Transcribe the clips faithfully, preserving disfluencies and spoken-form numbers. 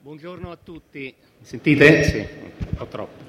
Buongiorno a tutti. Mi sentite? Sì, ho troppo.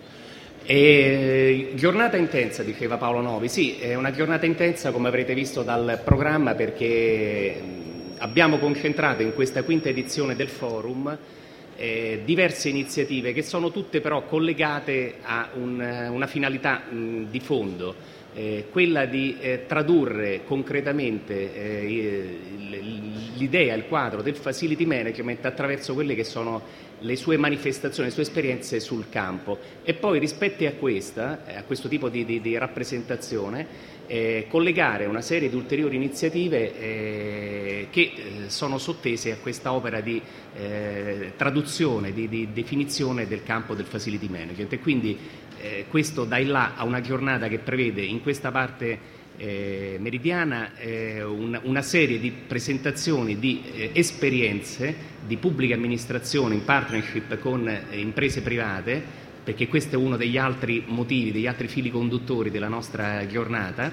E, giornata intensa, diceva Paolo Novi. Sì, è una giornata intensa, come avrete visto dal programma, perché abbiamo concentrato in questa quinta edizione del forum eh, diverse iniziative che sono tutte però collegate a un, una finalità mh, di fondo, eh, quella di eh, tradurre concretamente eh, l'idea, il quadro del facility management attraverso quelle che sono le sue manifestazioni, le sue esperienze sul campo, e poi rispetto a questa, a questo tipo di, di, di rappresentazione, eh, collegare una serie di ulteriori iniziative eh, che eh, sono sottese a questa opera di eh, traduzione, di, di definizione del campo del facility management. E quindi eh, questo dà in là a una giornata che prevede in questa parte Eh, meridiana eh, un, una serie di presentazioni di eh, esperienze di pubbliche amministrazioni in partnership con eh, imprese private, perché questo è uno degli altri motivi, degli altri fili conduttori della nostra giornata,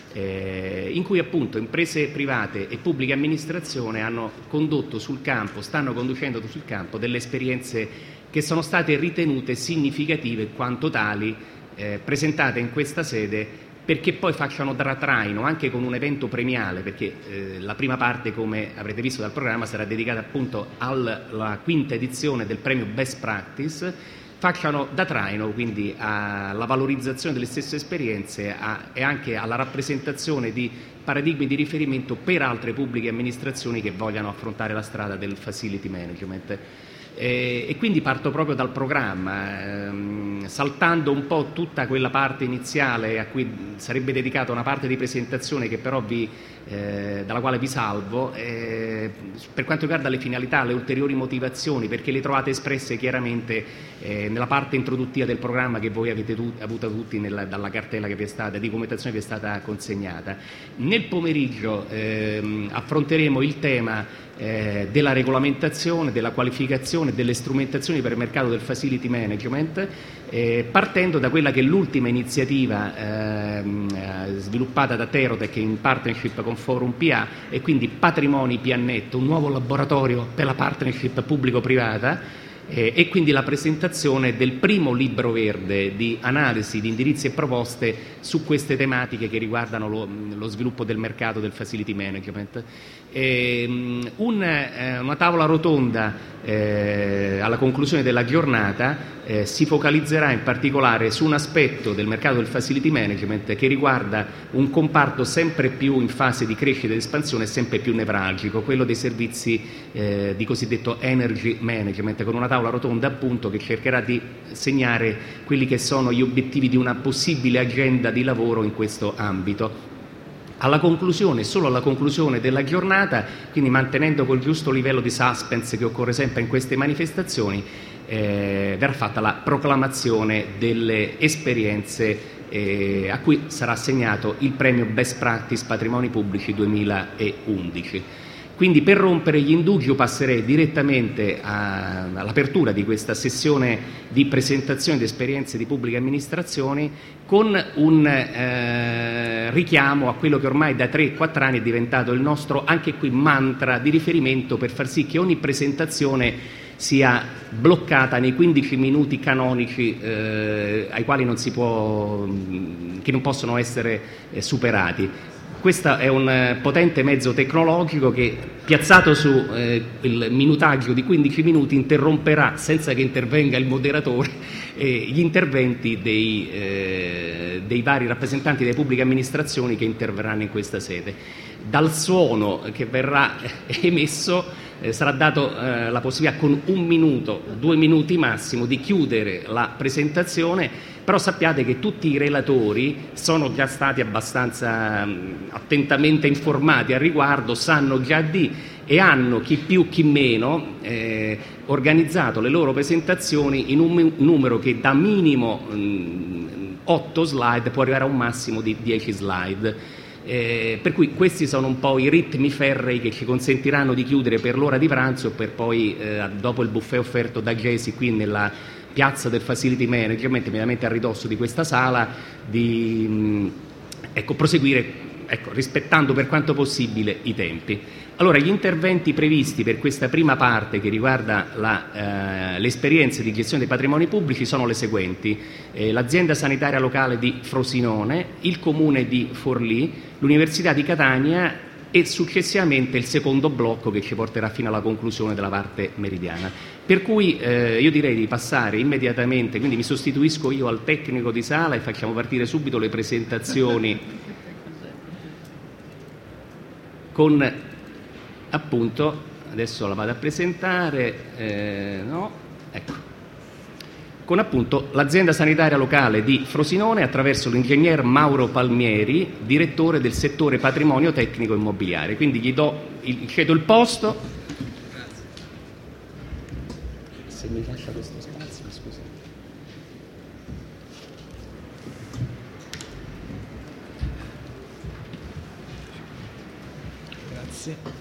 eh, in cui appunto imprese private e pubbliche amministrazioni hanno condotto sul campo, stanno conducendo sul campo delle esperienze che sono state ritenute significative quanto tali, eh, presentate in questa sede, perché poi facciano da traino anche con un evento premiale, perché eh, la prima parte, come avrete visto dal programma, sarà dedicata appunto alla quinta edizione del premio Best Practice, facciano da traino quindi alla valorizzazione delle stesse esperienze a, e anche alla rappresentazione di paradigmi di riferimento per altre pubbliche amministrazioni che vogliano affrontare la strada del facility management. Eh, e quindi parto proprio dal programma, ehm, saltando un po' tutta quella parte iniziale a cui sarebbe dedicata una parte di presentazione che però vi, eh, dalla quale vi salvo, eh, per quanto riguarda le finalità, le ulteriori motivazioni, perché le trovate espresse chiaramente eh, nella parte introduttiva del programma che voi avete tu- avuto tutti nella, dalla cartella che vi è stata, di documentazione che vi è stata consegnata. Nel pomeriggio ehm, affronteremo il tema Eh, della regolamentazione, della qualificazione, delle strumentazioni per il mercato del facility management, eh, partendo da quella che è l'ultima iniziativa eh, sviluppata da Terotech in partnership con Forum P A, e quindi Patrimoni Piannet, un nuovo laboratorio per la partnership pubblico-privata, eh, e quindi la presentazione del primo libro verde di analisi, di indirizzi e proposte su queste tematiche che riguardano lo, lo sviluppo del mercato del facility management. Eh, un, eh, una tavola rotonda eh, alla conclusione della giornata eh, si focalizzerà in particolare su un aspetto del mercato del facility management che riguarda un comparto sempre più in fase di crescita ed espansione e sempre più nevralgico, quello dei servizi eh, di cosiddetto energy management, con una tavola rotonda appunto che cercherà di segnare quelli che sono gli obiettivi di una possibile agenda di lavoro in questo ambito. Alla conclusione, solo alla conclusione della giornata, quindi mantenendo quel giusto livello di suspense che occorre sempre in queste manifestazioni, eh, verrà fatta la proclamazione delle esperienze eh, a cui sarà assegnato il premio Best Practice Patrimoni Pubblici duemilaundici. Quindi, per rompere gli indugi, passerei direttamente a, all'apertura di questa sessione di presentazione di esperienze di pubbliche amministrazioni, con un eh, richiamo a quello che ormai da tre quattro anni è diventato il nostro, anche qui, mantra di riferimento per far sì che ogni presentazione sia bloccata nei quindici minuti canonici eh, ai quali non si può, che non possono essere eh, superati. Questo è un potente mezzo tecnologico che, piazzato su eh, il minutaggio di quindici minuti, interromperà, senza che intervenga il moderatore, eh, gli interventi dei, eh, dei vari rappresentanti delle pubbliche amministrazioni che interverranno in questa sede. Dal suono che verrà emesso eh, sarà dato eh, la possibilità, con un minuto, due minuti massimo, di chiudere la presentazione. Però sappiate che tutti i relatori sono già stati abbastanza mh, attentamente informati al riguardo, sanno già di, e hanno, chi più chi meno, eh, organizzato le loro presentazioni in un numero che da minimo otto slide può arrivare a un massimo di dieci slide. Eh, per cui questi sono un po' i ritmi ferrei che ci consentiranno di chiudere per l'ora di pranzo, per poi, eh, dopo il buffet offerto da Gesi qui nella piazza del facility management, immediatamente a ridosso di questa sala, di mh, ecco, proseguire ecco, rispettando per quanto possibile i tempi. Allora, gli interventi previsti per questa prima parte che riguarda la, eh, l'esperienza di gestione dei patrimoni pubblici sono le seguenti. Eh, l'azienda sanitaria locale di Frosinone, il comune di Forlì, l'Università di Catania e successivamente il secondo blocco che ci porterà fino alla conclusione della parte meridiana. Per cui eh, io direi di passare immediatamente, quindi mi sostituisco io al tecnico di sala e facciamo partire subito le presentazioni con appunto, adesso la vado a presentare, eh, no, ecco, con appunto l'azienda sanitaria locale di Frosinone attraverso l'ingegner Mauro Palmieri, direttore del settore patrimonio tecnico immobiliare. Quindi gli do, il, cedo il posto. Grazie. Se mi lascia questo spazio, scusa. Grazie.